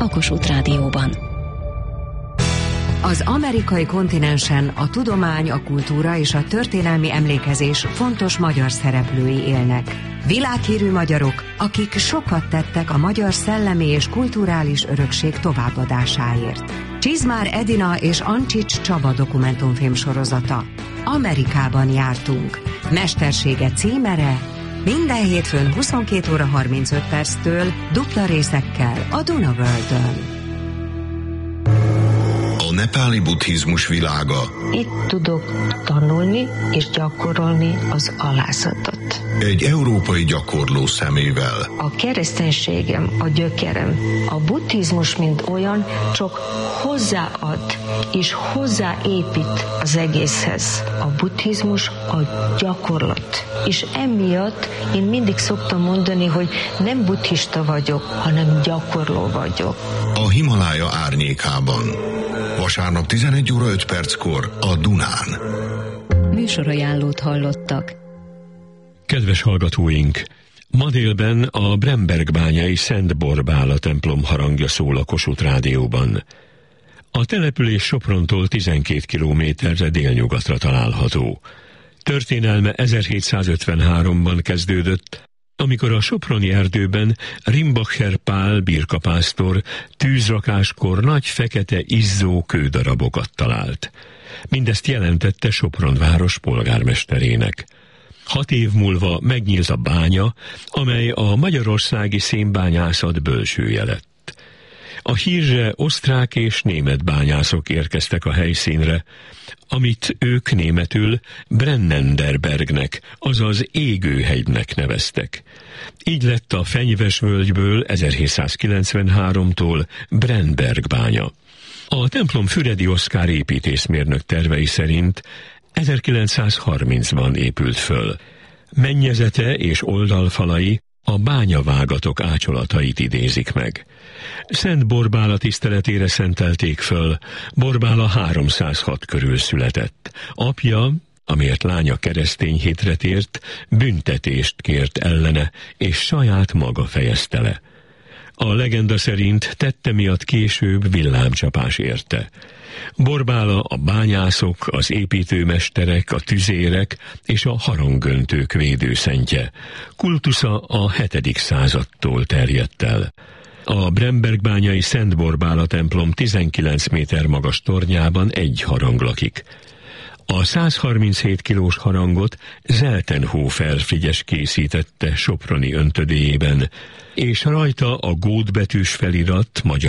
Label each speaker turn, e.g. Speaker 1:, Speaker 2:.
Speaker 1: a Kossuth Rádióban.
Speaker 2: Az amerikai kontinensen a tudomány, a kultúra és a történelmi emlékezés fontos magyar szereplői élnek. Világhírű magyarok, akik sokat tettek a magyar szellemi és kulturális örökség továbbadásáért. Csizmár Edina és Ancsics Csaba dokumentumfilm sorozata. Amerikában jártunk. Mestersége címere minden hétfőn 22 óra 35 perctől dupla részekkel a Duna Worldön.
Speaker 3: A nepáli buddhizmus világa.
Speaker 4: Itt tudok tanulni és gyakorolni az alászatot.
Speaker 3: Egy európai gyakorló szemével.
Speaker 4: A kereszténységem, a gyökerem. A buddhizmus, mint olyan, csak hozzáad és hozzáépít az egészhez. A buddhizmus a gyakorlat. És emiatt én mindig szoktam mondani, hogy nem buddhista vagyok, hanem gyakorló vagyok.
Speaker 3: A Himalája árnyékában. Vasárnap 11 óra 5 perckor a Dunán.
Speaker 1: Műsorajánlót hallottak.
Speaker 5: Kedves hallgatóink! Ma délben a Brembergbányai Szent Borbála templom harangja szól a Kossuth Rádióban. A település Soprontól 12 kilométerre délnyugatra található. Történelme 1753-ban kezdődött, amikor a soproni erdőben Rimbacher Pál birkapásztor tűzrakáskor nagy fekete izzó kődarabokat talált. Mindezt jelentette Sopron város polgármesterének. 6 év múlva megnyílt a bánya, amely a magyarországi szénbányászat bölcsője lett. A hírre osztrák és német bányászok érkeztek a helyszínre, amit ők németül Brennenderbergnek, azaz égőhegynek neveztek. Így lett a Fenyves-völgyből 1793-tól Brennberg bánya. A templom Füredi Oszkár építészmérnök tervei szerint 1930-ban épült föl. Mennyezete és oldalfalai a bányavágatok ácsolatait idézik meg. Szent Borbála tiszteletére szentelték föl, Borbála 306 körül született. Apja, amiért lánya keresztény hitre tért, büntetést kért ellene, és saját maga fejezte le. A legenda szerint tette miatt később villámcsapás érte. Borbála a bányászok, az építőmesterek, a tüzérek és a haranggöntők védőszentje. Kultusza a 7. századtól terjedt el. A Brembergbányai Szent Borbála templom 19 méter magas tornyában egy harang lakik. A 137 kilós harangot Zeltenhofer Frigyes készítette soproni öntödéjében, és rajta a gótbetűs felirat magyar